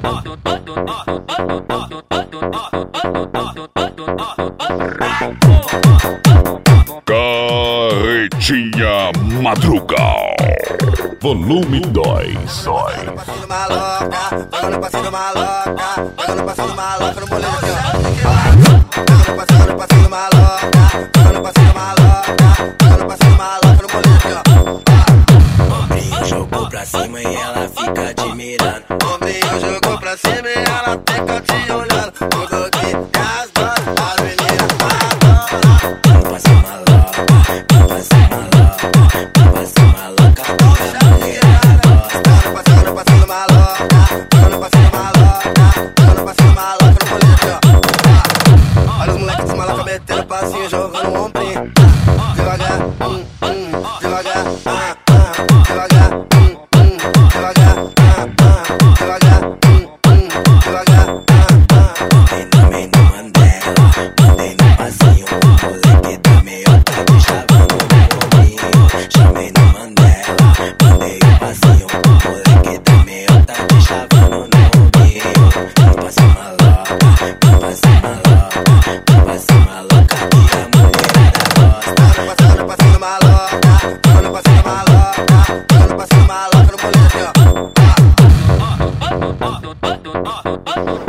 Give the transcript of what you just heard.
Carretinha Madrugal, volume 2. Pega no passinho do maloca, pega no passinho do maloca, no moleque aqui, ó. Pega no passinho do maloca, pega no passinho do maloca, pega no passinho do maloca, no moleque aqui, ó. Ombrinho jogou pra cima e ela fica admirando. Ombrinho jogou pra cima e ela fica te olhando. Tudo aqui é as duas, as meninas adoram. Vamos passar maloca, vamos passar maloca, vamos passar maloca, que a mulherada gosta. Pega no passinho do maloca, pega no passinho do maloca, pega no passinho do maloca, no moleque aqui, ó. Olha os moleques dos maloca metendo passinho, jogando o ombrinho. Devagar, devagar, devagar, devagar, devagar, devagar. Mandei no Mandela, mandei no passinho, o moleque da meiota de chavando no ombrinho. Chamei no Mandela, mandei o passinho, o moleque da meiota de chavando no ombrinho. Vamos passar maloca, vamos passar maloca, vamos passar maloca, que a mulherada gosta. Pega no passinho do maloca, pega no passinho do maloca, pega no passinho do maloca, no moleque aqui, ó.